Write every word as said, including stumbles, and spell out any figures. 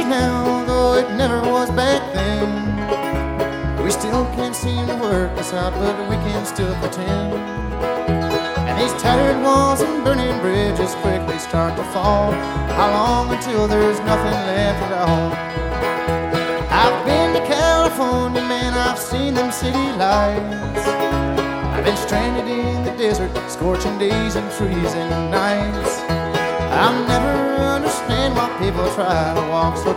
now, though it never was back then. We still can't seem to work this out, but we can still pretend. And these tattered walls and burning bridges quickly start to fall. How long until there's nothing left at all? I've been to California, man, I've seen them city lights. I've been stranded in the desert, scorching days and freezing nights. I'll never understand why people try to walk so